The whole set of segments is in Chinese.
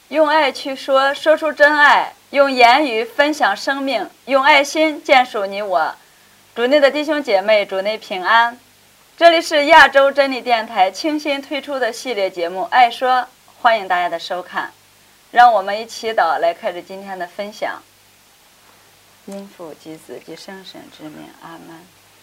用爱去说，说出真爱；用言语分享生命，用爱心建树你我。主内的弟兄姐妹，主内平安。这里是亚洲真理电台倾心推出的系列节目《爱说》，欢迎大家的收看。让我们一起祷来开始今天的分享。因父及子及圣神之名，阿门。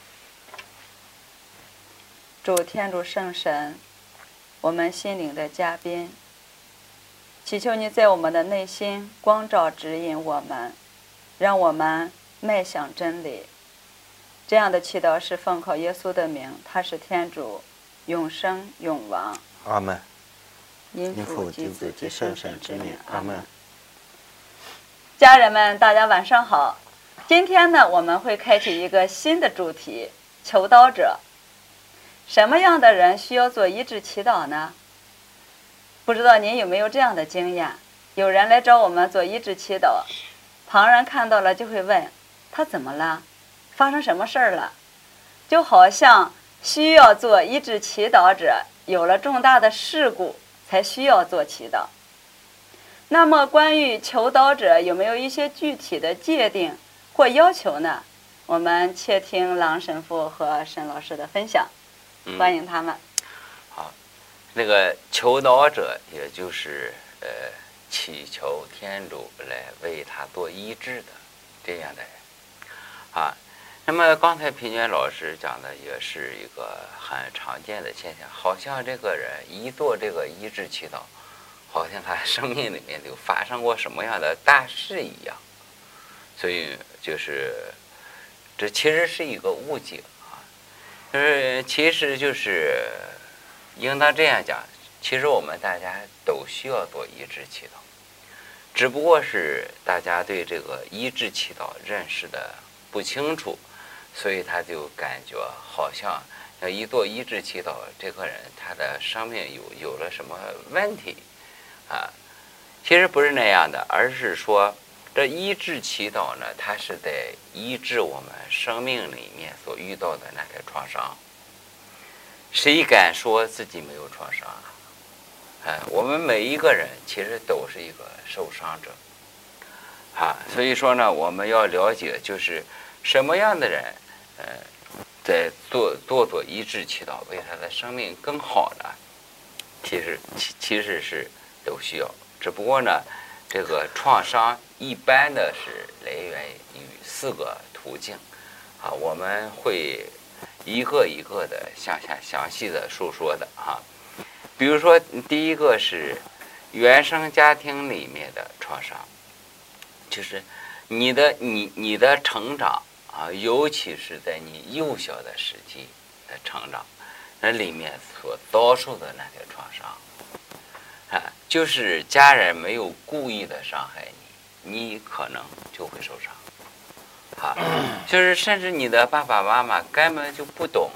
主天主圣神，我们心灵的嘉宾，祈求你在我们的内心光照指引我们，让我们迈向真理。这样的祈祷是奉靠耶稣的名，他是天主，永生永王。 阿门。 因父及子及圣神之名，阿门。 阿门。 家人们，大家晚上好。今天呢，我们会开启一个新的主题：求祷者。什么样的人需要做医治祈祷呢？不知道您有没有这样的经验？有人来找我们做医治祈祷，旁人看到了就会问：他怎么了？发生什么事儿了？就好像需要做医治祈祷者有了重大的事故才需要做祈祷。那么关于求祷者有没有一些具体的界定或要求呢？我们且听郎神父和沈老师的分享，欢迎他们。 好，那个求祷者也就是祈求天主来为他做医治的这样的人啊。那么刚才平娟老师讲的也是一个很常见的现象，好像这个人一做这个医治祈祷，好像他生命里面就发生过什么样的大事一样，所以就是这其实是一个误解啊。其实就是应当这样讲，其实我们大家都需要做医治祈祷，只不过是大家对这个医治祈祷认识的不清楚，所以他就感觉好像要一做医治祈祷，这个人他的生命有了什么问题啊？其实不是那样的，而是说这医治祈祷呢，它是在医治我们生命里面所遇到的那些创伤。谁敢说自己没有创伤啊？我们每一个人其实都是一个受伤者啊。所以说呢，我们要了解就是什么样的人在做医治祈祷，为他的生命更好呢？其实是都需要，只不过呢，这个创伤一般的是来源于4个途径啊，我们会一个一个的向下详细的述说的啊。比如说第一个是原生家庭里面的创伤，就是你的成长啊，尤其是在你幼小的时期的成长，那里面所遭受的那些创伤啊，就是家人没有故意的伤害你，你可能就会受伤。啊，就是甚至你的爸爸妈妈根本就不懂，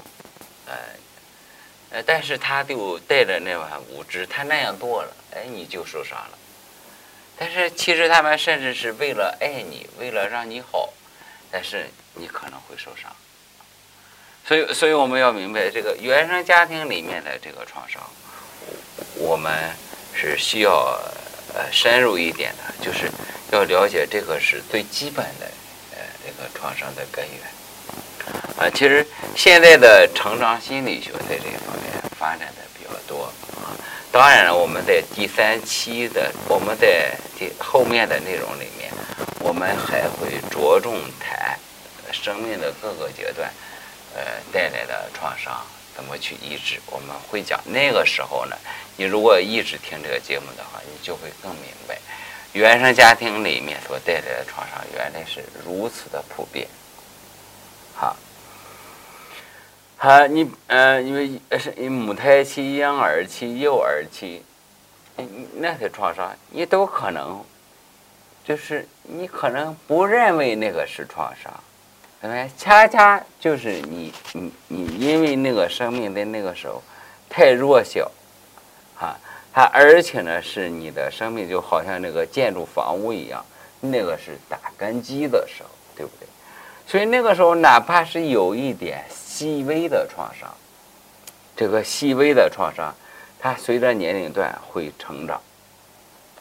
但是他就带着那碗无知，他那样做了，你就受伤了。但是其实他们甚至是为了爱你，为了让你好，但是你可能会受伤。所以我们要明白，这个原生家庭里面的这个创伤，我们是需要深入一点的，就是要了解这个是最基本的这个创伤的根源。其实现在的成长心理学在这方面发展的比较多啊。当然了，我们在第3期的我们在后面的内容里面，我们还会着重谈生命的各个阶段带来的创伤怎么去医治。我们会讲那个时候呢，你如果一直听这个节目的话，你就会更明白原生家庭里面所带来的创伤原来是如此的普遍。好，因为是母胎期、婴儿期、幼儿期，那些创伤你都可能，就是你可能不认为那个是创伤，对吧？恰恰就是你因为那个生命在那个时候太弱小，而且呢是你的生命就好像那个建筑房屋一样，那个是打根基的时候，对不对？所以那个时候哪怕是有一点细微的创伤，这个细微的创伤它随着年龄段会成长，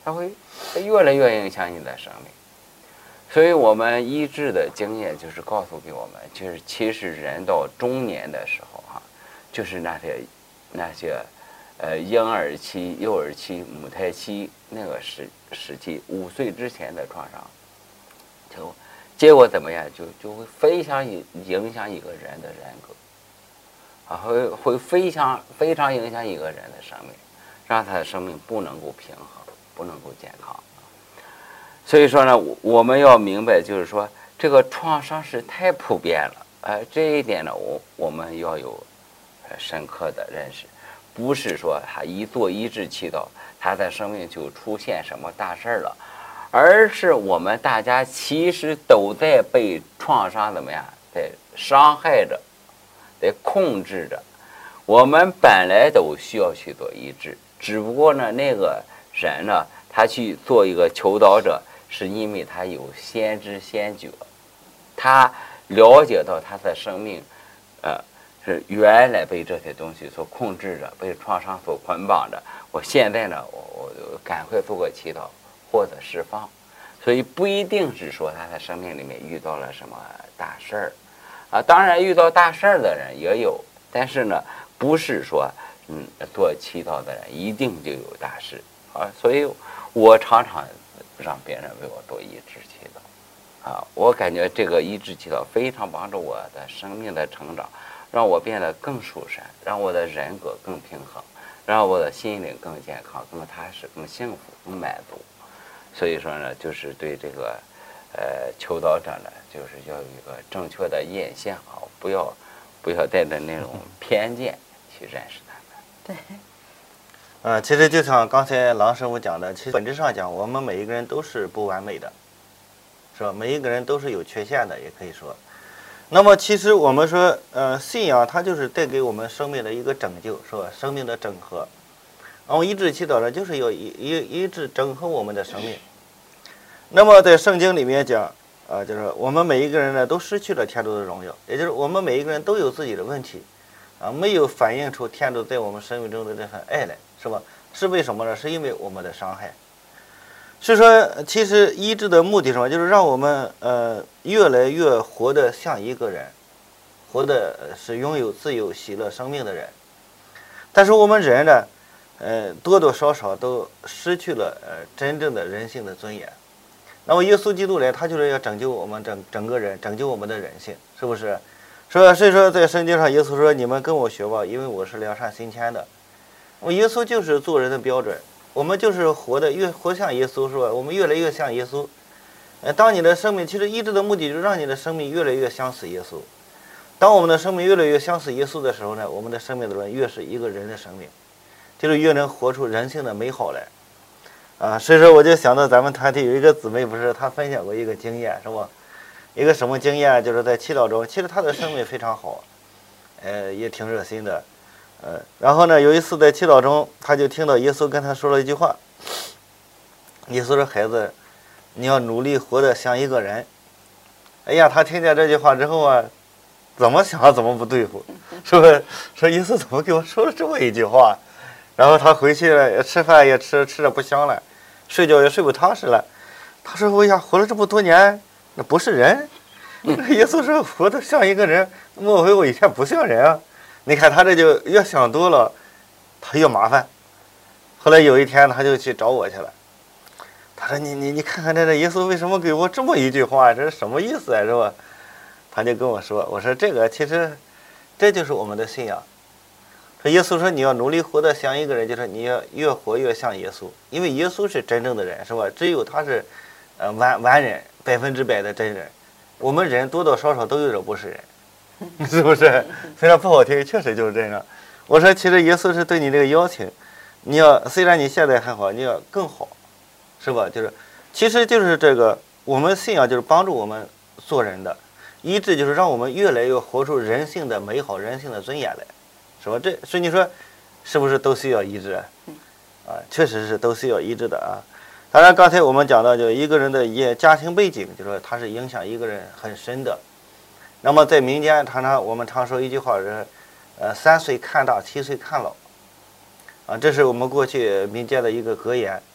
它会越来越影响你的生命。所以我们医治的经验就是告诉给我们，就是其实人到中年的时候就是那些婴儿期、幼儿期、母胎期那个时期，5岁之前的创伤，结果怎么样？就会非常影响一个人的人格，会非常影响一个人的生命，让他的生命不能够平衡，不能够健康。所以说呢，我们要明白，就是说这个创伤是太普遍了，这一点呢，我们要有深刻的认识，不是说他一做医治祈祷，他的生命就出现什么大事了，而是我们大家其实都在被创伤怎么样，在伤害着，在控制着。我们本来都需要去做医治，只不过呢，那个人呢，他去做一个求祷者，是因为他有先知先觉，他了解到他的生命，是原来被这些东西所控制着，被创伤所捆绑着。我现在呢，我赶快做个祈祷，获得释放。所以不一定是说他的生命里面遇到了什么大事儿，当然遇到大事儿的人也有，但是呢，不是说做祈祷的人一定就有大事所以我常常让别人为我做医治祈祷我感觉这个医治祈祷非常帮助我的生命的成长，让我变得更舒善，让我的人格更平衡，让我的心灵更健康、更踏实、更幸福、更满足。所以说呢，就是对这个求祷者呢，就是要有一个正确的印象不要带着那种偏见去认识他们。 对。 其实就像刚才郎师傅讲的，其实本质上讲，我们每一个人都是不完美的，是吧？每一个人都是有缺陷的，也可以说。那么其实我们说，信仰它就是带给我们生命的一个拯救，是吧？生命的整合。然后医治祈祷呢，就是要医治整合我们的生命。那么在圣经里面讲，就是我们每一个人呢都失去了天主的荣耀，也就是我们每一个人都有自己的问题，没有反映出天主在我们生命中的这份爱来，是吧？是为什么呢？是因为我们的伤害。是说，其实医治的目的是什么？就是让我们越来越活得像一个人，活的是拥有自由、喜乐生命的人。但是我们人呢，多多少少都失去了真正的人性的尊严。那么耶稣基督来，他就是要拯救我们整个人，拯救我们的人性，是不是？所以说在圣经上，耶稣说：“你们跟我学吧，因为我是良善心谦的。”耶稣就是做人的标准，我们就是越活像耶稣，是吧？我们越来越像耶稣。当你的生命，其实医治的目的就是让你的生命越来越相似耶稣。当我们的生命越来越相似耶稣的时候呢，我们的生命的越是一个人的生命，就是越能活出人性的美好来。所以说我就想到咱们团体有一个姊妹，不是她分享过一个经验，是吧？一个什么经验？就是在祈祷中，其实她的生命非常好，也挺热心的。然后呢，有一次在祈祷中，她就听到耶稣跟她说了一句话。耶稣说：“孩子，你要努力活得像一个人。”哎呀，她听见这句话之后怎么想怎么不对付，是不是？说耶稣怎么给我说了这么一句话？然后她回去了，吃饭也吃得不香了，睡觉也睡不踏实了。她说：“哎呀，活了这么多年，那不是人。”耶稣说：“活得像一个人，莫非我以前不像人啊？”你看他这就越想多了，他越麻烦。后来有一天他就去找我去了，他说：“你看看这耶稣为什么给我这么一句话？这是什么意思啊？是吧？”他就跟我说：“我说这个其实这就是我们的信仰。说耶稣说你要努力活得像一个人，就是你要越活越像耶稣，因为耶稣是真正的人，是吧？只有他是完人，100%的真人。我们人多多少少都有点不是人。”是不是？虽然不好听，确实就是这样。我说，其实耶稣是对你这个邀请，你要虽然你现在还好，你要更好，是吧？其实就是这个，我们信仰就是帮助我们做人的，医治就是让我们越来越活出人性的美好、人性的尊严来，是吧？所以你说，是不是都需要医治确实是都需要医治的啊。当然，刚才我们讲到，就一个人的家庭背景，就说它是影响一个人很深的。那么在民间我们常说一句话是，3岁看大，7岁看老，这是我们过去民间的一个格言。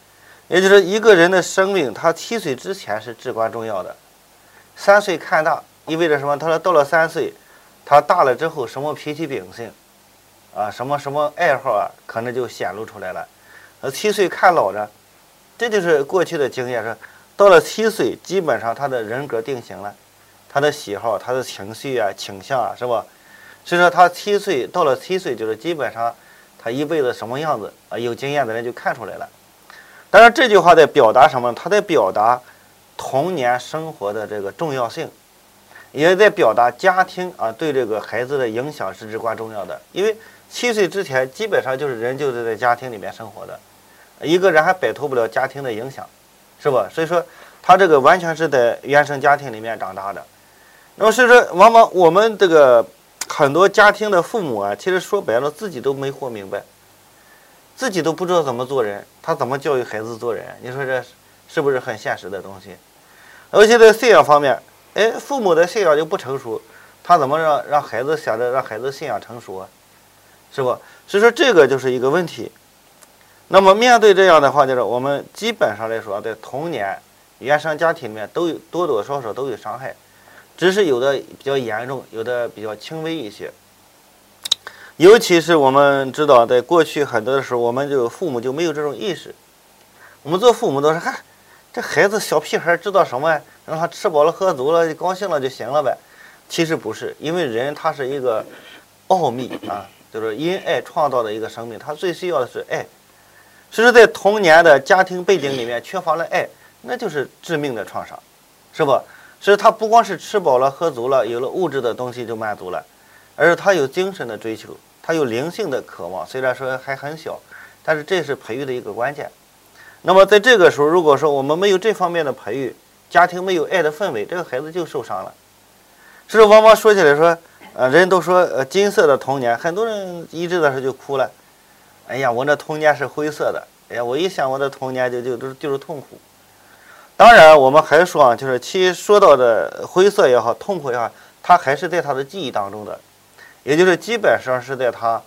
也就是一个人的生命，他7岁之前是至关重要的。3岁看大意味着什么？他说到了3岁，他大了之后什么脾气秉性啊，什么爱好啊，可能就显露出来了。7岁看老呢，这就是过去的经验说，到了7岁，基本上他的人格定型了，他的喜好、他的情绪啊、倾向啊，是吧？所以说他到了7岁，就是基本上他一辈子什么样子啊，有经验的人就看出来了。当然，这句话在表达什么？他在表达童年生活的这个重要性，也在表达家庭啊对这个孩子的影响是至关重要的。因为7岁之前，基本上就是人就是在家庭里面生活的，一个人还摆脱不了家庭的影响，是吧？所以说，他这个完全是在原生家庭里面长大的。那么所以说，往往我们这个很多家庭的父母啊，其实说白了自己都没活明白。自己都不知道怎么做人，他怎么教育孩子做人？你说这是不是很现实的东西？而且在信仰方面，父母的信仰就不成熟，他怎么让孩子想着让孩子信仰成熟啊？是吧？所以说这个就是一个问题。那么面对这样的话，就是我们基本上来说，在童年原生家庭里面都有多多少少都有伤害，只是有的比较严重，有的比较轻微一些。尤其是我们知道，在过去很多的时候，我们就父母就没有这种意识。我们做父母都是，嗨，这孩子小屁孩知道什么呀？让他吃饱了喝足了，高兴了就行了呗。其实不是，因为人他是一个奥秘啊，就是因爱创造的一个生命，他最需要的是爱。所以说，在童年的家庭背景里面缺乏了爱，那就是致命的创伤，是吧？所以他不光是吃饱了喝足了，有了物质的东西就满足了，而是他有精神的追求。他有灵性的渴望，虽然说还很小，但是这是培育的一个关键。那么在这个时候，如果说我们没有这方面的培育，家庭没有爱的氛围，这个孩子就受伤了。所以往往说起来说，人都说金色的童年，很多人一直的时候就哭了。哎呀，我那童年是灰色的。哎呀，我一想我的童年就是痛苦。当然，我们还说啊，就是其说到的灰色也好，痛苦也好，它还是在他的记忆当中的。也就是基本上是在他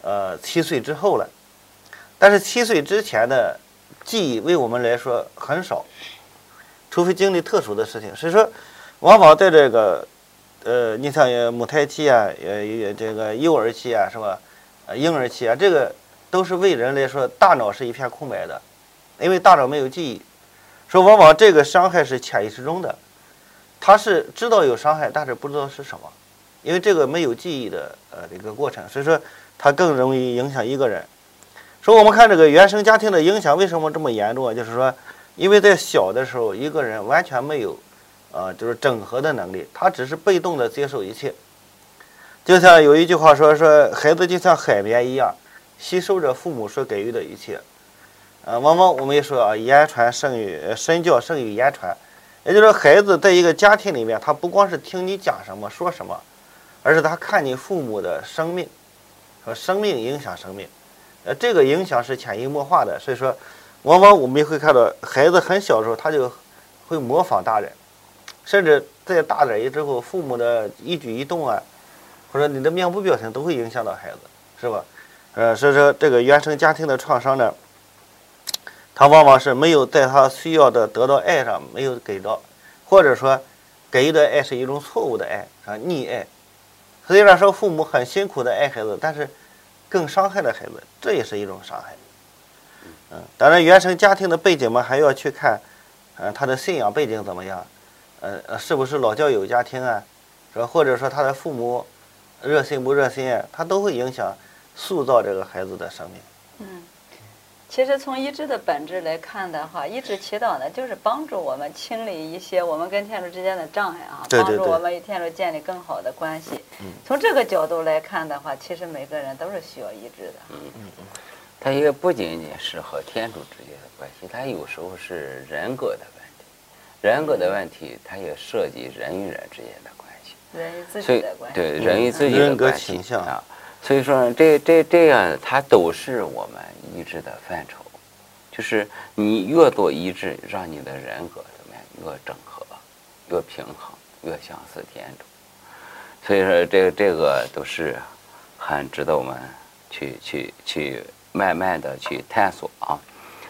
7岁之后了，但是7岁之前的记忆为我们来说很少，除非经历特殊的事情。所以说，往往在这个你像母胎期啊，这个幼儿期啊，是吧？婴儿期啊，这个都是为人来说，大脑是一片空白的，因为大脑没有记忆，所以往往这个伤害是潜意识中的，他是知道有伤害，但是不知道是什么。因为这个没有记忆的这个过程，所以说它更容易影响一个人。所以我们看这个原生家庭的影响为什么这么严重啊？就是说，因为在小的时候，一个人完全没有就是整合的能力，他只是被动的接受一切。就像有一句话说孩子就像海绵一样，吸收着父母所给予的一切。往往我们也说啊，言传胜于身教胜于言传，也就是说，孩子在一个家庭里面，他不光是听你讲什么说什么。而是他看你父母的生命，和生命影响生命，这个影响是潜移默化的。所以说，往往我们也会看到，孩子很小的时候他就会模仿大人，甚至在大点之后，父母的一举一动啊，或者你的面部表情都会影响到孩子，是吧？所以说这个原生家庭的创伤呢，他往往是没有在他需要的得到爱上没有给到，或者说给予的爱是一种错误的爱，溺爱。虽然说父母很辛苦的爱孩子，但是更伤害了孩子，这也是一种伤害。当然原生家庭的背景嘛，还要去看，他的信仰背景怎么样，是不是老教有家庭啊，是吧？或者说他的父母热心不热心啊，他都会影响塑造这个孩子的生命。 其实从医治的本质来看的话，医治祈祷呢，就是帮助我们清理一些我们跟天主之间的障碍啊， 对帮助我们与天主建立更好的关系。从这个角度来看的话，其实每个人都是需要医治的。 它也不仅仅是和天主之间的关系，它有时候是人格的问题，人格的问题它也涉及人与人之间的关系， 人与自己的关系， 对人与自己的人格关系倾向啊。所以说这样，它都是我们医治的范畴，就是你越多医治，让你的人格怎么样越整合、越平衡、越相似天主。所以说这个都是很值得我们去慢慢的去探索啊。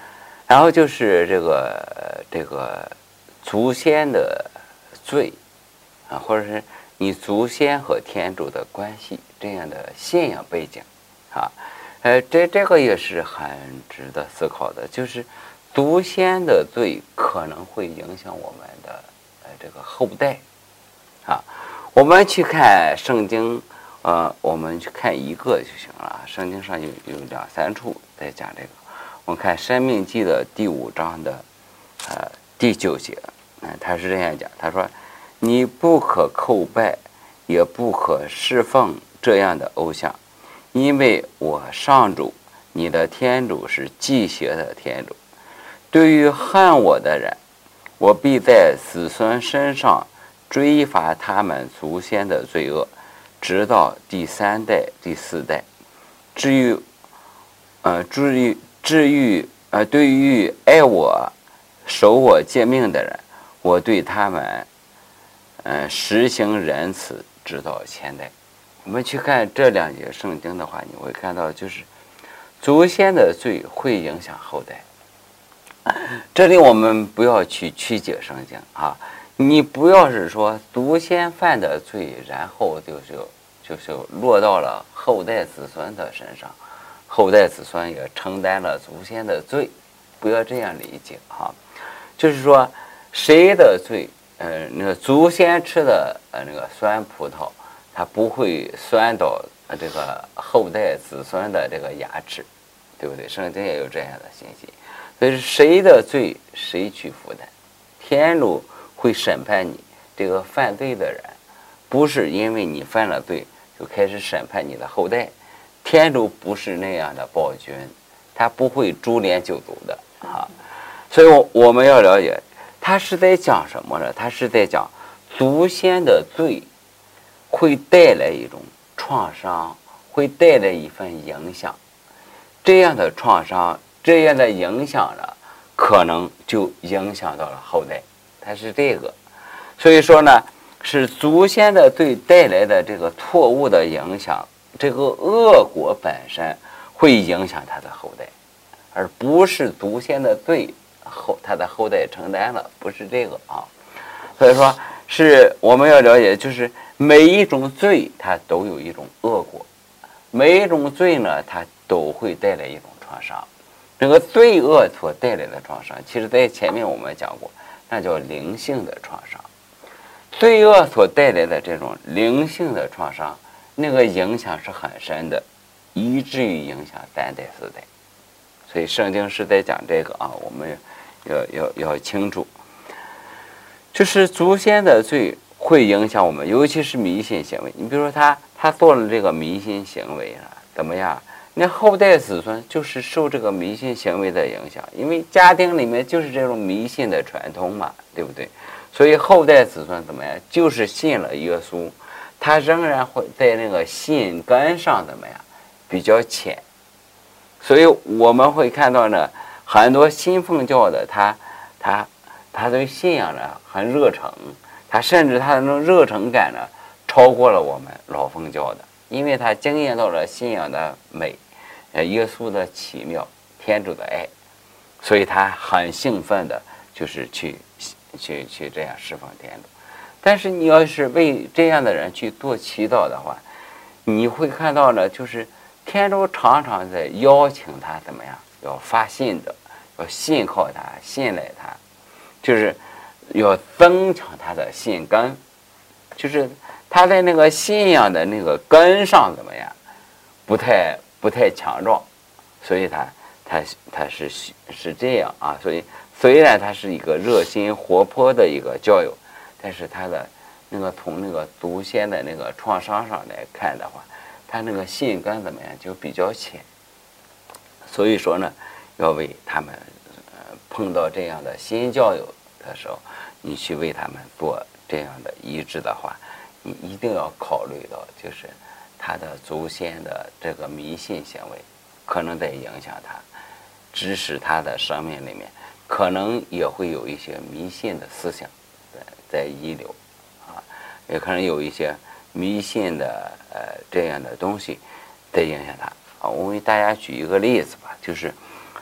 然后就是这个祖先的罪啊，或者是你祖先和天主的关系这样的信仰背景啊，这个也是很值得思考的，就是祖先的罪可能会影响我们的这个后代啊。我们去看圣经，我们去看一个就行了。圣经上有2、3处在讲这个。我们看《申命记》的第5章的第9节，他是这样讲，他说：“你不可叩拜，也不可侍奉这样的偶像，因为我上主你的天主是忌邪的天主。对于恨我的人，我必在子孙身上追罚他们祖先的罪恶，直到第3代、第4代。对于爱我、守我诫命的人，我对他们实行仁慈，直到千代。”我们去看这2节圣经的话，你会看到就是祖先的罪会影响后代。这里我们不要去曲解圣经啊，你不要是说祖先犯的罪，然后就是落到了后代子孙的身上，后代子孙也承担了祖先的罪，不要这样理解哈。就是说谁的罪，那个祖先吃的那个酸葡萄，它不会酸到这个后代子孙的这个牙齿，对不对？圣经也有这样的信息。所以谁的罪谁去负担，天主会审判你这个犯罪的人，不是因为你犯了罪就开始审判你的后代。天主不是那样的暴君，他不会株连九族的啊。所以我们要了解，他是在讲什么呢？他是在讲祖先的罪会带来一种创伤，会带来一份影响。这样的创伤，这样的影响呢，可能就影响到了后代。它是这个，所以说呢，是祖先的罪带来的这个错误的影响，这个恶果本身会影响他的后代，而不是祖先的罪他的后代承担了，不是这个啊。所以说是我们要了解，就是每一种罪它都有一种恶果，每一种罪呢，它都会带来一种创伤。这个罪恶所带来的创伤，其实在前面我们讲过，那叫灵性的创伤。罪恶所带来的这种灵性的创伤，那个影响是很深的，以至于影响3代4代。所以圣经是在讲这个啊，我们要清楚，就是祖先的罪会影响我们，尤其是迷信行为。你比如说他做了这个迷信行为了，怎么样？那后代子孙就是受这个迷信行为的影响，因为家庭里面就是这种迷信的传统嘛，对不对？所以后代子孙怎么样？就是信了耶稣，他仍然会在那个信根上怎么样？比较浅。所以我们会看到呢，很多新奉教的他对信仰呢很热诚，他甚至他的那种热诚感呢超过了我们老奉教的，因为他经验到了信仰的美，耶稣的奇妙，天主的爱，所以他很兴奋的，就是去这样侍奉天主。但是你要是为这样的人去做祈祷的话，你会看到呢，就是天主常常在邀请他怎么样，要发信的，要信靠他，信赖他，就是要增强他的信根，就是他在那个信仰的那个根上怎么样，不太强壮，所以他是这样啊。所以虽然他是一个热心活泼的一个教友，但是他的那个从那个祖先的那个创伤上来看的话，他那个信根怎么样就比较浅。所以说呢，要为他们碰到这样的新教友的时候，你去为他们做这样的医治的话，你一定要考虑到，就是他的祖先的这个迷信行为可能在影响他，致使他的生命里面可能也会有一些迷信的思想在遗留啊，也可能有一些迷信的这样的东西在影响他啊。我为大家举一个例子吧，就是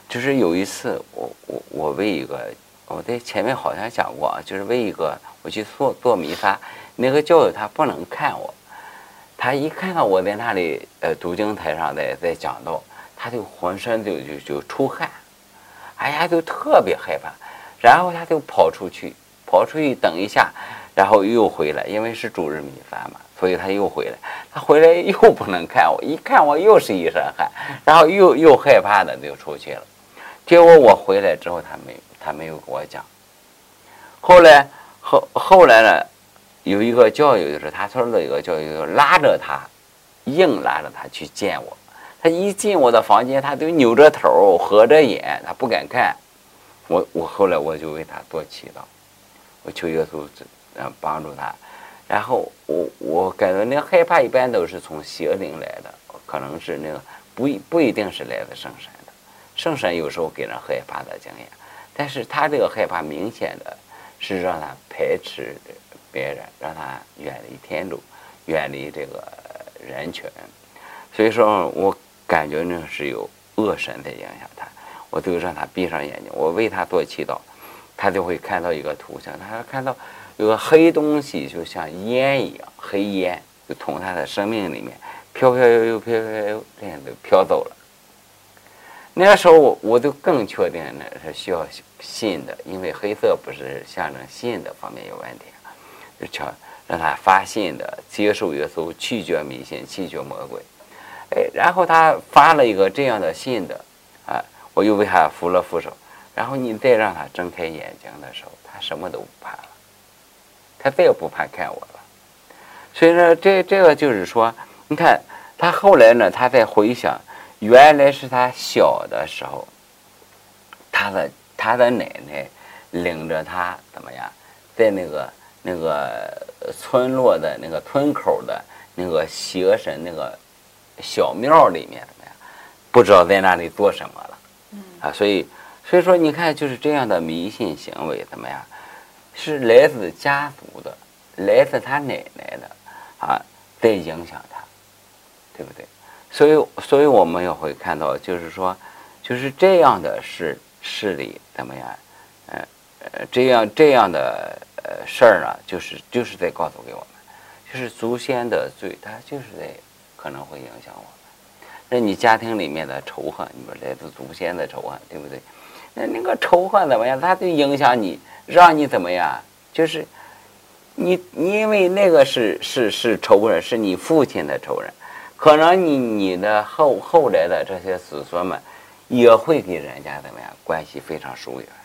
就是有一次我为一个，我在前面好像讲过啊，就是为一个我去做弥撒，那个教友他不能看我，他一看到我在那里读经台上在讲道，他就浑身就出汗，哎呀，就特别害怕，然后他就跑出去等一下，然后又回来，因为是主日弥撒嘛，所以他又回来，他回来又不能看我，一看我又是一身汗，然后又害怕的就出去了。结果我回来之后，他没有跟我讲。后来呢，有一个教友，就是他村的一个教友，硬拉着他去见我。他一进我的房间，他就扭着头，合着眼，他不敢看。我后来我就为他做祈祷，我求耶稣帮助他。然后我感觉那个害怕一般都是从邪灵来的，可能是那个不一定是来自圣神的。圣神有时候给人害怕的经验，但是他这个害怕明显的是让他排斥别人，让他远离天主，远离这个人群。所以说我感觉那是有恶神在影响他，我就让他闭上眼睛，我为他做祈祷，他就会看到一个图像，他看到有个黑东西，就像烟一样，黑烟就从他的生命里面飘这样就飘走了。那个时候我就更确定呢是需要信的，因为黑色不是象征信的方面有问题，就叫让他发信的，接受耶稣，拒绝迷信，弃绝魔鬼。然后他发了一个这样的信的，我又为他扶了扶手，然后你再让他睁开眼睛的时候，他什么都不怕了，他再也不怕看我了。所以说这个就是说，你看他后来呢，他在回想，原来是他小的时候，他的奶奶领着他怎么样，在那个村落的那个村口的那个邪神那个小庙里面怎么样，不知道在那里做什么了，所以说你看就是这样的迷信行为怎么样，是来自家族的，来自他奶奶的在影响他，对不对？所以我们也会看到，就是说，就是这样的势力怎么样？这样的事儿呢，就是在告诉给我们，就是祖先的罪，它就是在可能会影响我们。那你家庭里面的仇恨，你说来自祖先的仇恨，对不对？那个仇恨怎么样？它就影响你，让你怎么样？就是你因为那个是仇人，是你父亲的仇人。可能你的后来的这些子孙们也会给人家怎么样，关系非常疏远，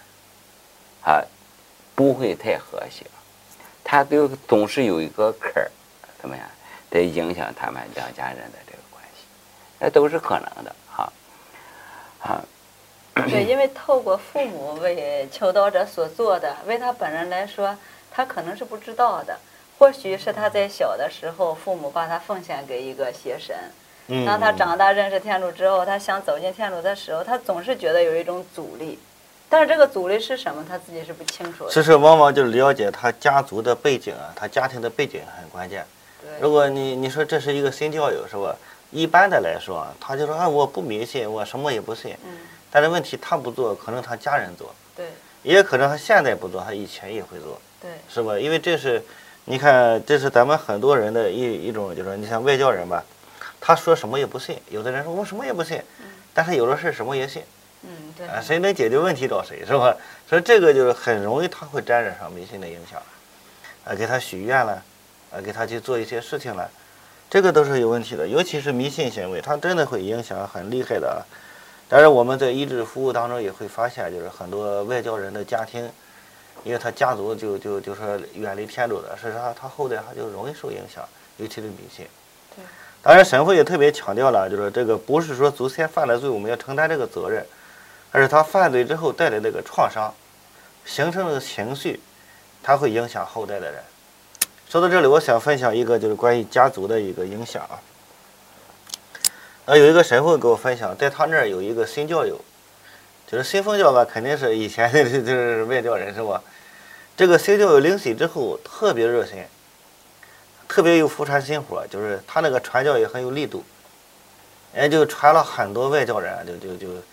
不会太和谐，他都总是有一个坎儿，怎么样，得影响他们两家人的这个关系，那都是可能的， 对，因为透过父母为求道者所做的，为他本人来说，他可能是不知道的。或许是他在小的时候，父母把他奉献给一个邪神。当他长大认识天主之后，他想走进天主的时候，他总是觉得有一种阻力，但是这个阻力是什么，他自己是不清楚的。 其实往往就了解他家族的背景他家庭的背景很关键。如果你说这是一个新教友是吧？一般的来说，他就说我不迷信，我什么也不信。但是问题他不做，可能他家人做。 对。 也可能他现在不做，他以前也会做。 对。 是吧？因为这是。你看，这是咱们很多人的一种，就是你像外教人吧，他说什么也不信。有的人说我什么也不信，但是有的事什么也信。 对。 谁能解决问题找谁，是吧？所以这个就是很容易他会沾染上迷信的影响，给他许愿了，给他去做一些事情了，这个都是有问题的。尤其是迷信行为，它真的会影响很厉害的。但是我们在医治服务当中也会发现，就是很多外教人的家庭。因为他家族就说远离天主的，是他后代他就容易受影响，尤其是迷信。 对。 当然，神父也特别强调了，就是这个不是说祖先犯了罪我们要承担这个责任，而是他犯罪之后带来这个创伤，形成的情绪，他会影响后代的人。说到这里，我想分享一个就是关于家族的一个影响有一个神父给我分享，在他那儿有一个新教友。就是新封教吧，肯定是以前的就是外教人是吧？这个新教友领洗之后特别热心，特别有福传心火，就是他那个传教也很有力度，就传了很多外教人，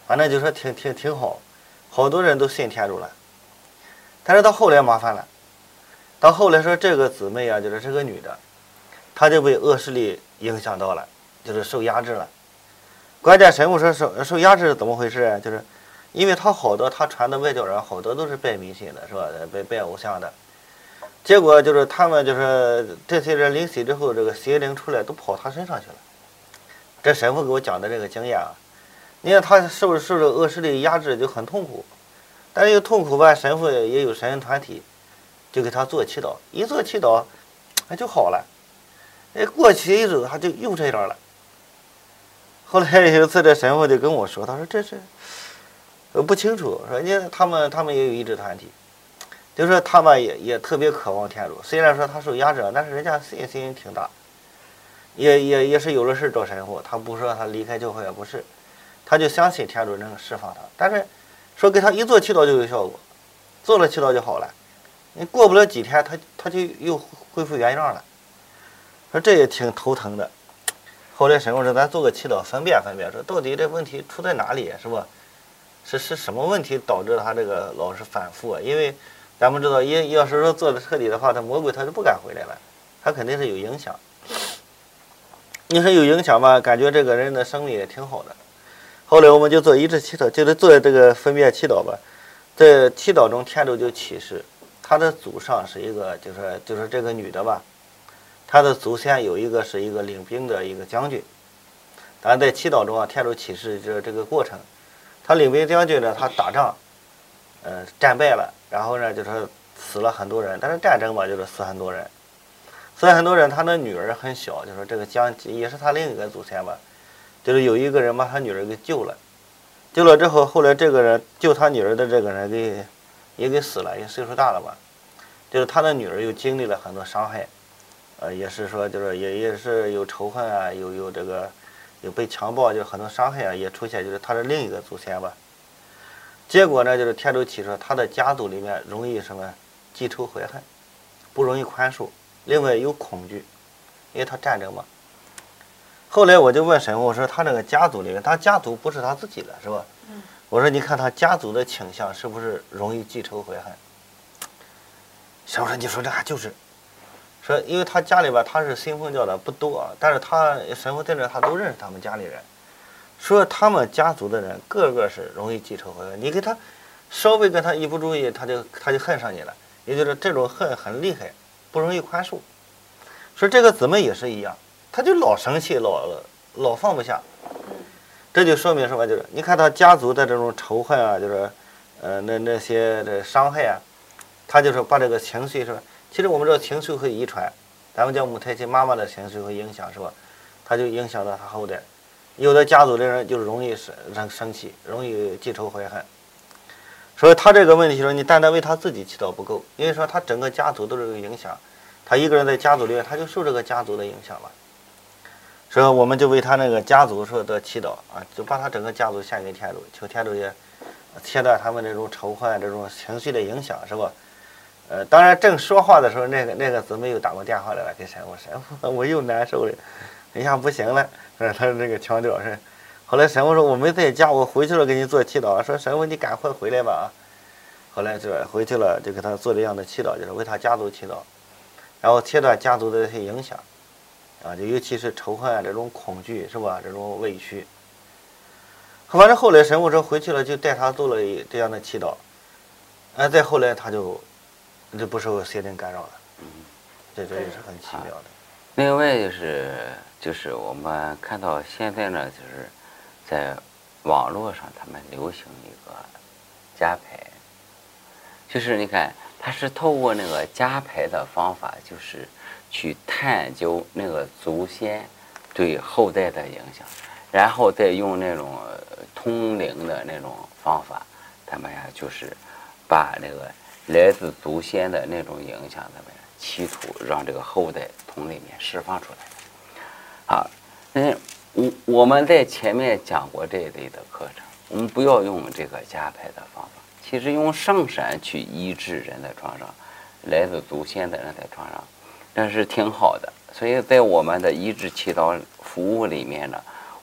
反正就说挺好，好多人都信天主了。但是到后来麻烦了，到后来说这个姊妹啊，就是这个女的，她就被恶势力影响到了，就是受压制了。关键神父说受压制是怎么回事啊？就是因为他好多他传的外教人好多都是拜迷信的，是吧？拜偶像的。结果就是他们就是这些人临死之后，这个邪灵出来都跑他身上去了。这神父给我讲的这个经验啊，你看他受这恶势力压制就很痛苦，但是又痛苦吧，神父也有神人团体，就给他做祈祷，一做祈祷，哎就好了。哎，过去一走他就又这样了。后来有一次这神父就跟我说，他说这是不清楚，说他们也有医治团体。就说他们也特别渴望天主，虽然说他受压制，但是人家信心挺大，也是有了事找神父，他不说他离开教会也不是，他就相信天主能释放他，但是说给他一做祈祷就有效果，做了祈祷就好了，你过不了几天他就又恢复原样了，说这也挺头疼的。后来神父说咱做个祈祷分辨，说到底这问题出在哪里，是吧？是什么问题导致他这个老是反复啊？因为咱们知道，要是说做的彻底的话，他魔鬼他就不敢回来了，他肯定是有影响。你说有影响吧，感觉这个人的生命也挺好的。后来我们就做医治祈祷，就是做这个分辨祈祷吧。在祈祷中，天主就启示，他的祖上是一个，就是这个女的吧，她的祖先有一个是一个领兵的一个将军。当然在祈祷中啊，天主启示这个过程，他领兵将军呢，他打仗。战败了，然后呢，就是死了很多人，但是战争嘛，就是死很多人，他的女儿很小，就是这个也是他另一个祖先吧，就是有一个人把他女儿给救了之后，后来这个人救他女儿的这个人也给死了，也岁数大了吧，就是他的女儿又经历了很多伤害，也是说就是也是有仇恨啊，有这个有被强暴，就很多伤害啊也出现，就是他的另一个祖先吧。结果呢，就是天主启示他的家族里面容易什么记仇怀恨，不容易宽恕，另外有恐惧，因为他战争嘛。后来我就问神父，我说他这个家族里面，他家族不是他自己的，是吧？我说你看他家族的倾向是不是容易记仇怀恨？神父说你说这还就是说，因为他家里边他是信奉教的不多，但是他神父在这他都认识他们家里人。说他们家族的人个个是容易记仇怀恨，你给他稍微跟他一不注意，他就恨上你了，也就是这种恨很厉害，不容易宽恕。说这个姊妹也是一样，他就老生气，老放不下。这就说明什么？就是你看他家族的这种仇恨啊，就是那些这伤害啊，他就是把这个情绪是吧？其实我们知道情绪会遗传，咱们叫母胎亲妈妈的情绪会影响，是吧？他就影响到他后代。有的家族的人就容易生气，容易记仇怀恨。所以他这个问题说，你单单为他自己祈祷不够，因为说他整个家族都是有影响，他一个人在家族里面，他就受这个家族的影响了。所以我们就为他那个家族说的祈祷啊，就把他整个家族献给天主，求天主也切断他们这种仇恨、这种情绪的影响，是吧？当然正说话的时候，那个姊妹又打过电话来了，给神父，我又难受了，一下不行了。他这个强调是，后来神父说我没在家，我回去了给你做祈祷，说神父你赶快回来吧啊。后来就回去了，就给他做这样的祈祷，就是为他家族祈祷，然后切断家族的这些影响啊，就尤其是仇恨啊这种恐惧是吧，这种委屈。反正后来神父说回去了，就带他做了这样的祈祷，再后来他就不受邪灵干扰了，这也是很奇妙的。 另外就是我们看到现在呢，就是在网络上他们流行一个加牌，就是你看他是透过那个加牌的方法，就是去探究那个祖先对后代的影响，然后再用那种通灵的那种方法，他们呀就是把那个来自祖先的那种影响，他们企图让这个后代从里面释放出来。啊，我们在前面讲过这一类的课程，我们不要用这个加牌的方法，其实用圣神去医治人的创伤，来自祖先的人的创伤，这是挺好的。所以在我们的医治祈祷服务里面呢，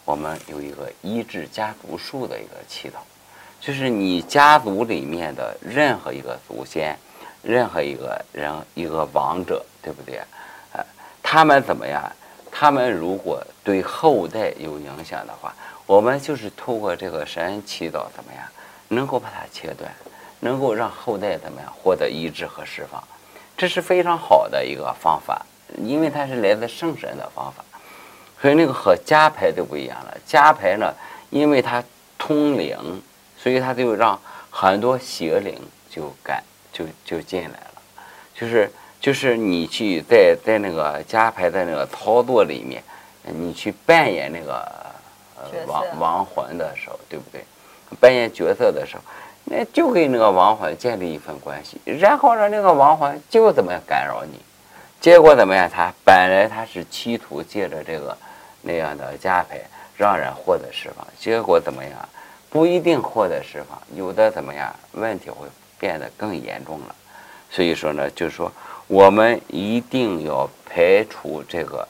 我们有一个医治家族树的一个祈祷，就是你家族里面的任何一个祖先，任何一个人一个亡者，对不对？他们怎么样？他们如果对后代有影响的话，我们就是透过这个神祈祷怎么样，能够把它切断，能够让后代怎么样获得医治和释放，这是非常好的一个方法，因为它是来自圣神的方法。所以那个和家牌就不一样了，家牌呢，因为它通灵，所以它就让很多邪灵就进来了，就是你去在那个家牌的那个操作里面，你去扮演那个亡魂的时候，对不对？扮演角色的时候，那就跟那个亡魂建立一份关系，然后呢，那个亡魂就怎么样干扰你，结果怎么样？他本来他是企图借着这个那样的家牌让人获得释放，结果怎么样？不一定获得释放，有的怎么样？问题会变得更严重了。所以说呢，就是说我们一定要排除这个，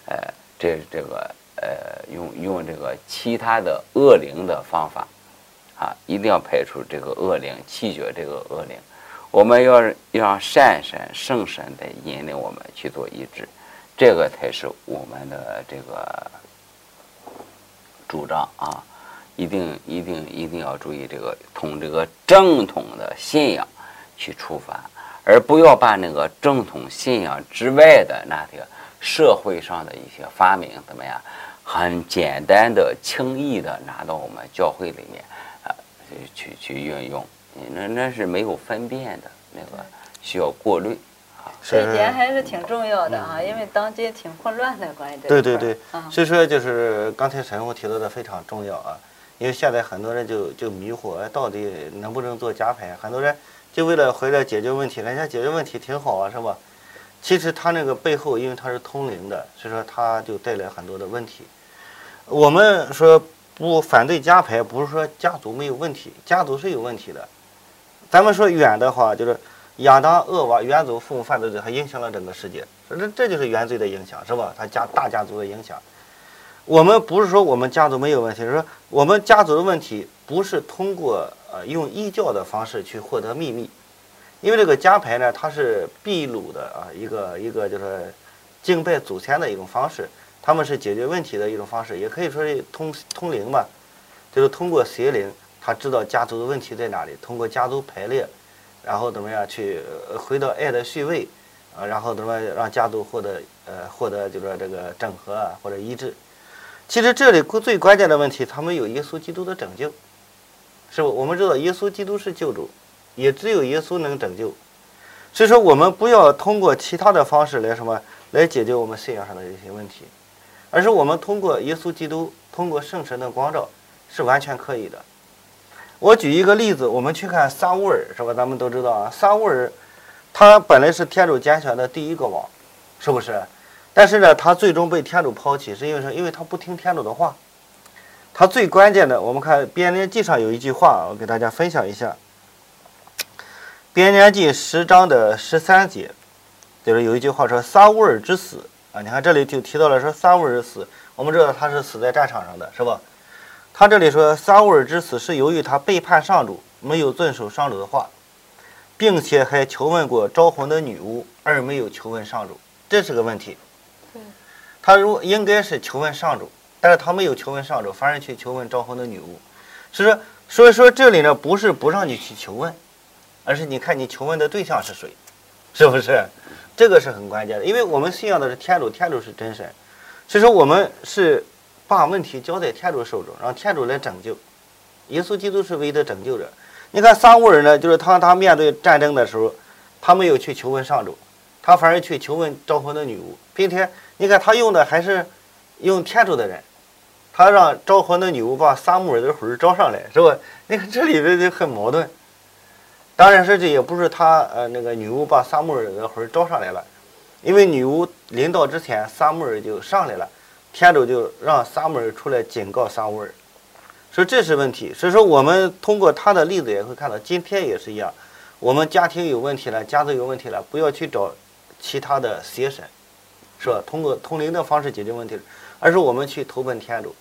用这个其他的恶灵的方法，啊，一定要排除这个恶灵，弃绝这个恶灵。我们要让善神、圣神来引领我们去做医治，这个才是我们的这个主张啊！一定要注意这个，从这个正统的信仰去出发。而不要把那个正统信仰之外的那些社会上的一些发明怎么样，很简单的、轻易的拿到我们教会里面啊，去运用，那是没有分辨的，那个需要过滤啊。 这一点还是挺重要的啊，因为当今挺混乱的关于这个。对，所以说就是刚才陈红提到的非常重要啊，因为现在很多人就迷惑，到底能不能做家牌？很多人就为了回来解决问题，人家解决问题挺好啊，是吧？其实他那个背后，因为他是通灵的，所以说他就带来很多的问题。我们说不反对家牌，不是说家族没有问题，家族是有问题的。咱们说远的话，就是亚当、厄娃远祖父母犯的罪，还影响了整个世界，这就是原罪的影响，是吧？他大家族的影响。我们不是说我们家族没有问题，是说我们家族的问题不是通过用异教的方式去获得秘密，因为这个家牌呢，它是秘鲁的啊一个就是敬拜祖先的一种方式，他们是解决问题的一种方式，也可以说是通灵吧，就是通过邪灵，他知道家族的问题在哪里，通过家族排列，然后怎么样去回到爱的序位啊，然后怎么让家族获得就是这个整合啊或者医治。其实这里最关键的问题，他们有耶稣基督的拯救，是吧？我们知道耶稣基督是救主，也只有耶稣能拯救。所以说，我们不要通过其他的方式来解决我们信仰上的这些问题，而是我们通过耶稣基督，通过圣神的光照是完全可以的。我举一个例子，我们去看撒乌尔，是吧？咱们都知道啊，撒乌尔他本来是天主拣选的第一个王，是不是？但是呢，他最终被天主抛弃，是因为他不听天主的话。他最关键的，我们看编年记上有一句话，我给大家分享一下。编年记10章的13节，就是有一句话说撒乌尔之死啊，你看这里就提到了说撒乌尔之死，我们知道他是死在战场上的，是吧？他这里说撒乌尔之死是由于他背叛上主，没有遵守上主的话，并且还求问过招魂的女巫，而没有求问上主，这是个问题。他应该是求问上主，但是他没有求问上主，反而去求问招魂的女巫。所以说这里呢，不是不让你去求问，而是你看你求问的对象是谁，是不是？这个是很关键的，因为我们信仰的是天主，天主是真神，所以说我们是把问题交在天主手中，让天主来拯救。耶稣基督是唯一的拯救者。你看撒乌尔呢，就是他面对战争的时候，他没有去求问上主，他反而去求问招魂的女巫，并且你看他用的还是用天主的人，他让招魂的女巫把撒母耳的魂招上来，是吧？你看这里边就很矛盾。当然是这也不是他那个女巫把撒母耳的魂招上来了，因为女巫临到之前，撒母耳就上来了，天主就让撒母耳出来警告撒乌尔，所以这是问题。所以说我们通过他的例子也会看到，今天也是一样，我们家庭有问题了，家族有问题了，不要去找其他的邪神，是吧？通过通灵的方式解决问题，而是我们去投奔天主。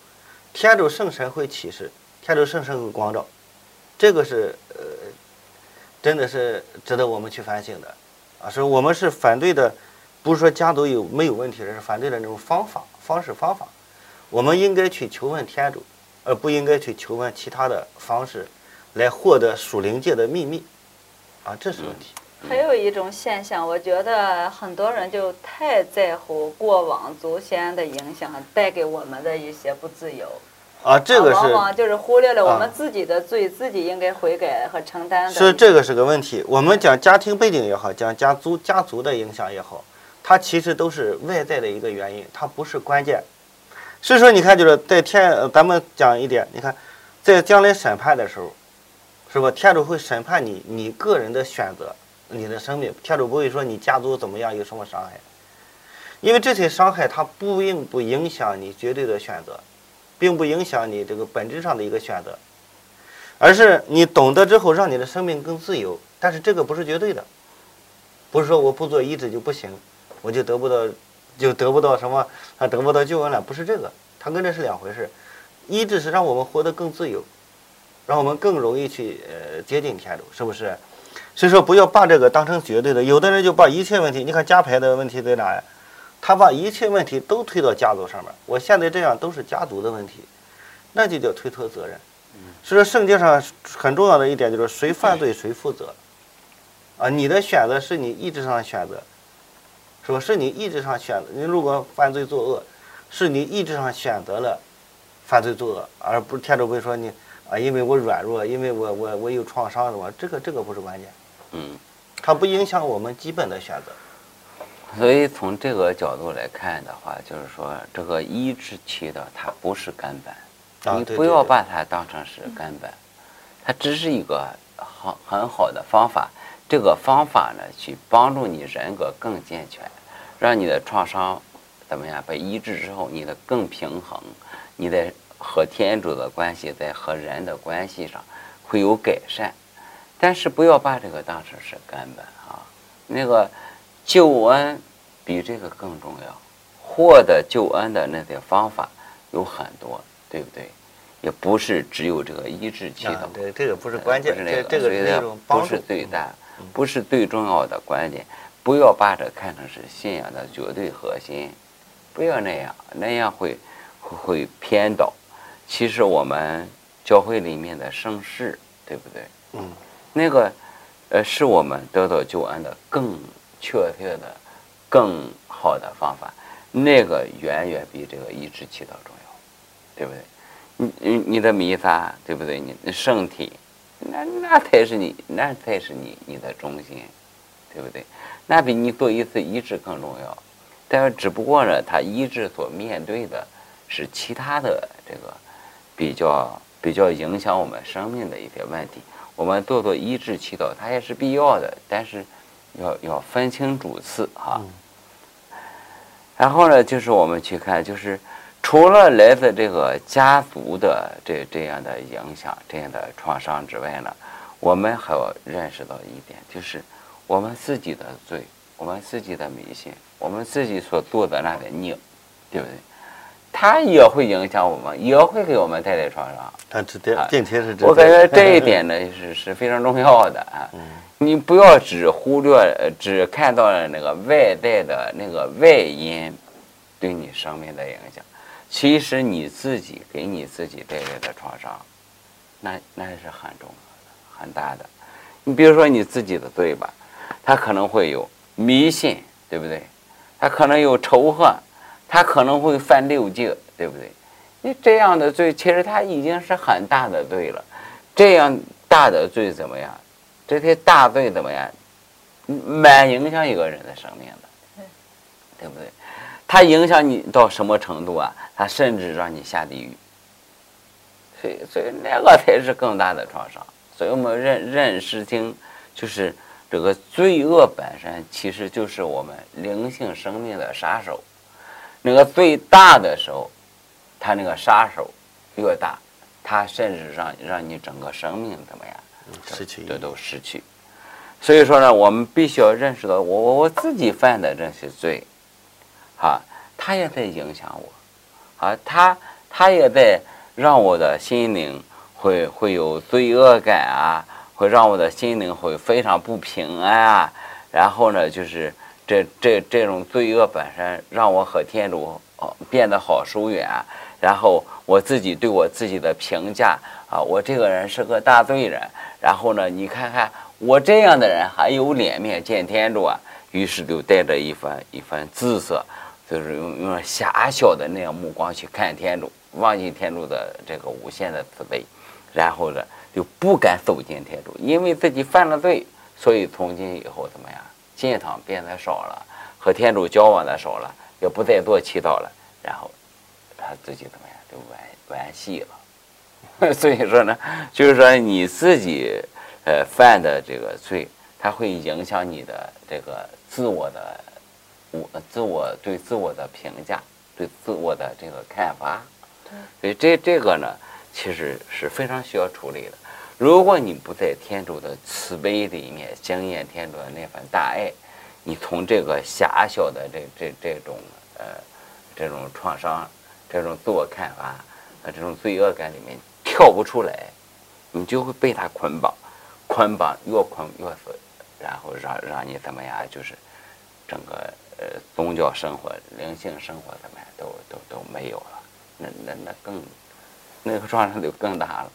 天主圣神会启示，天主圣神会光照，这个是真的是值得我们去反省的啊！所以我们是反对的，不是说家族没有问题，而是反对的那种方法。我们应该去求问天主，而不应该去求问其他的方式来获得属灵界的秘密啊，这是问题。 还有一种现象，我觉得很多人就太在乎过往祖先的影响带给我们的一些不自由啊，这个是往往就是忽略了我们自己的罪，自己应该悔改和承担的。 是这个是个问题。我们讲家庭背景也好，讲家族的影响也好，它其实都是外在的一个原因，它不是关键。所以说，你看，就是在咱们讲一点，你看，在将来审判的时候，是吧？天主会审判你个人的选择，你的生命。天主不会说你家族怎么样有什么伤害，因为这些伤害它并不影响你绝对的选择，并不影响你这个本质上的一个选择，而是你懂得之后让你的生命更自由。但是这个不是绝对的，不是说我不做医治就不行，我就得不到什么，得不到救恩了，不是这个，它跟这是两回事。医治是让我们活得更自由，让我们更容易去接近天主，是不是？所以说不要把这个当成绝对的。有的人就把一切问题，你看家排的问题在哪呀？他把一切问题都推到家族上面，我现在这样都是家族的问题，那就叫推脱责任。所以说圣经上很重要的一点就是谁犯罪谁负责啊，你的选择是你意志上的选择，是吧？是你意志上选择，你如果犯罪作恶，是你意志上选择了犯罪作恶，而不是天主会说你啊，因为我软弱，因为我有创伤什么，这个不是关键，它不影响我们基本的选择。 所以从这个角度来看的话，就是说这个医治祈祷它不是根本，你不要把它当成是根本，它只是一个很好的方法。这个方法呢，去帮助你人格更健全，让你的创伤怎么样被医治之后，你的更平衡，你的和天主的关系在和人的关系上会有改善。但是不要把这个当成是根本啊，那个救恩比这个更重要，获得救恩的那些方法有很多，对不对？也不是只有这个医治祈祷， 对，这个不是关键， 这个是那种不是最大，不是最重要的关键。不要把这看成是信仰的绝对核心，不要那样会偏导。其实我们教会里面的圣事，对不对？那个是我们得到救恩的更确切的、更好的方法，那个远远比这个医治祈祷重要，对不对？你的弥撒，对不对？你圣体，那才是你的中心，对不对？那比你做一次医治更重要。但是只不过呢，他医治所面对的是其他的这个比较影响我们生命的一些问题。我们做医治祈祷，它也是必要的，但是要分清主次哈。然后呢，就是我们去看，就是除了来自这个家族的这样的影响、这样的创伤之外呢，我们还要认识到一点，就是我们自己的罪、我们自己的迷信、我们自己所做的那些孽，对不对？它也会影响我们，也会给我们带来创伤。 并且是我感觉这一点呢是非常重要的啊。你不要只忽略，只看到了那个外在的那个外因对你生命的影响，其实你自己给你自己带来的创伤，那是很重要的、很大的。你比如说你自己的罪吧，它可能会有迷信，对不对？它可能有仇恨，它可能会犯六戒，对不对？你这样的罪，其实它已经是很大的罪了。这样大的罪怎么样？这些大罪怎么样？蛮影响一个人的生命的，对不对？它影响你到什么程度啊？它甚至让你下地狱。所以那个才是更大的创伤。所以我们认识清，就是这个罪恶本身其实就是我们灵性生命的杀手。那个最大的时候，他那个杀手越大，他甚至让你整个生命怎么样都失去。所以说呢，我们必须要认识到我自己犯的这些罪，他也在影响我，他也在让我的心灵会有罪恶感啊，会让我的心灵会非常不平安啊。然后呢，就是这种罪恶本身让我和天主变得好疏远啊。然后我自己对我自己的评价啊，我这个人是个大罪人。然后呢，你看看我这样的人还有脸面见天主啊？于是就带着一番自色，就是用狭小的那样目光去看天主，忘记天主的这个无限的慈悲，然后呢就不敢走进天主，因为自己犯了罪，所以从今以后怎么样，进堂变得少了，和天主交往的少了，也不再做祈祷了，然后他自己怎么样就完戏了。所以说呢，就是说你自己犯的这个罪，它会影响你的这个自我对自我的评价，对自我的这个看法。所以这个呢，其实是非常需要处理的。如果你不在天主的慈悲里面经验天主的那份大爱，你从这个狭小的这种创伤、这种自我看法、这种罪恶感里面跳不出来，你就会被他捆绑越捆越死，然后让你怎么样，就是整个宗教生活、灵性生活怎么样都没有了，那个创伤就更大了。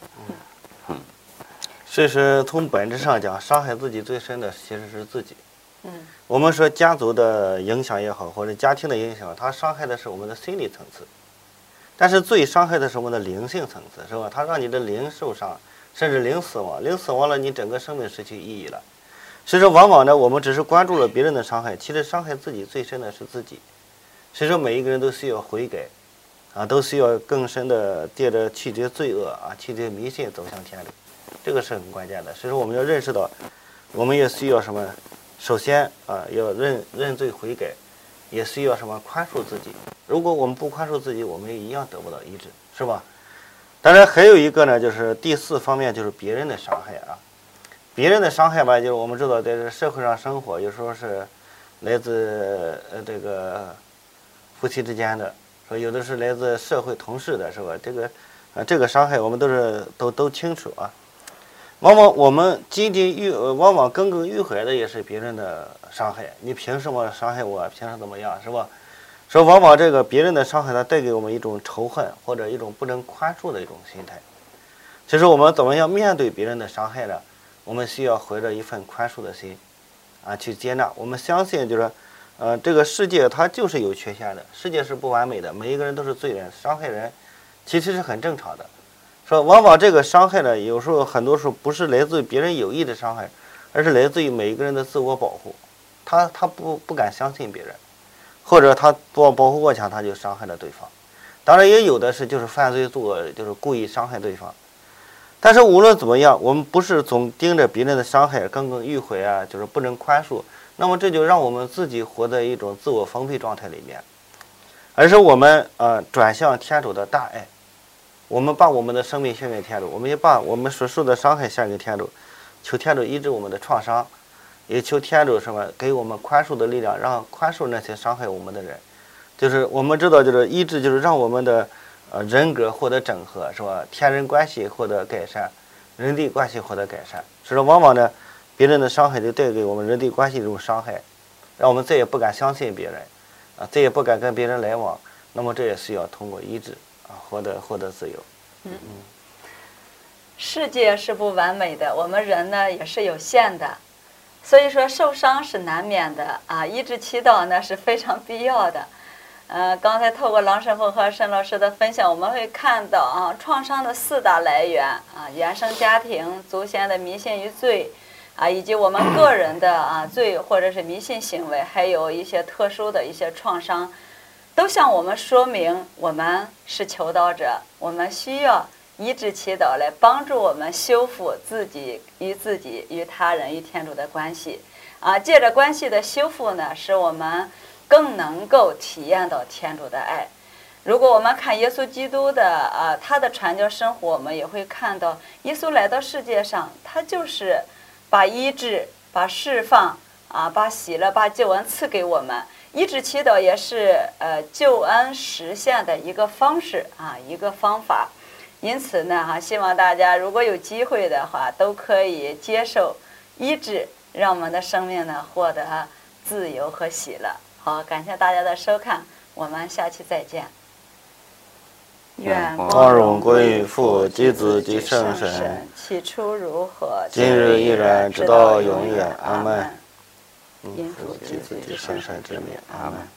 其实从本质上讲，伤害自己最深的其实是自己。我们说家族的影响也好，或者家庭的影响，它伤害的是我们的心理层次，但是最伤害的是我们的灵性层次，是吧？它让你的灵受伤，甚至灵死亡，灵死亡了，你整个生命失去意义了。所以说，往往呢，我们只是关注了别人的伤害，其实伤害自己最深的是自己。所以说，每一个人都需要悔改，都需要更深的借着弃绝罪恶弃绝迷信，走向天理，这个是很关键的。所以说，我们要认识到，我们也需要什么？首先要认罪悔改，也需要什么宽恕自己。如果我们不宽恕自己，我们也一样得不到医治，是吧？当然还有一个呢，就是第四方面，就是别人的伤害别人的伤害吧，就是我们知道在这社会上生活，有时候是来自这个夫妻之间的，说有的是来自社会同事的，是吧？这个伤害我们都清楚往往我们往往耿耿于怀的也是别人的伤害，你凭什么伤害我？凭什么怎么样，是吧？说往往这个别人的伤害，它带给我们一种仇恨或者一种不能宽恕的一种心态。其实我们怎么样面对别人的伤害呢？我们需要怀着一份宽恕的心去接纳。我们相信就是这个世界它就是有缺陷的，世界是不完美的，每一个人都是罪人，伤害人其实是很正常的。说往往这个伤害呢，有时候很多时候不是来自于别人有意的伤害，而是来自于每一个人的自我保护。他不敢相信别人，或者他保护过强，他就伤害了对方。当然也有的是就是犯罪就是故意伤害对方。但是无论怎么样，我们不是总盯着别人的伤害耿耿于怀就是不能宽恕，那么这就让我们自己活在一种自我封闭状态里面，而是我们转向天主的大爱。我们把我们的生命献给天主，我们也把我们所受的伤害献给天主，求天主医治我们的创伤，也求天主给我们宽恕的力量，让宽恕那些伤害我们的人。就是我们知道，就是医治，就是让我们的人格获得整合，是吧？天人关系获得改善，人际关系获得改善。所以说，往往呢，别人的伤害就带给我们人际关系这种伤害，让我们再也不敢相信别人再也不敢跟别人来往。那么这也需要通过医治获得自由。 世界是不完美的，我们人呢也是有限的，所以说受伤是难免的医治祈祷呢是非常必要的。刚才透过郎神父和沈老师的分享，我们会看到创伤的4大来源原生家庭、祖先的迷信与罪以及我们个人的罪或者是迷信行为，还有一些特殊的一些创伤，都向我们说明我们是求道者，我们需要医治祈祷来帮助我们修复自己与他人与天主的关系借着关系的修复呢，使我们更能够体验到天主的爱。如果我们看耶稣基督的他的传教生活，我们也会看到耶稣来到世界上，他就是把医治、把释放把喜乐、把救恩赐给我们。医治祈祷也是救恩实现的一个方式一个方法。 因此呢，希望大家如果有机会的话，都可以接受医治，让我们的生命呢获得自由和喜乐。好，感谢大家的收看，我们下期再见。愿光荣归于父、及子、及圣神， 起初如何， 今日依然，直到永远。阿门。 因父及子及圣神之名。阿门。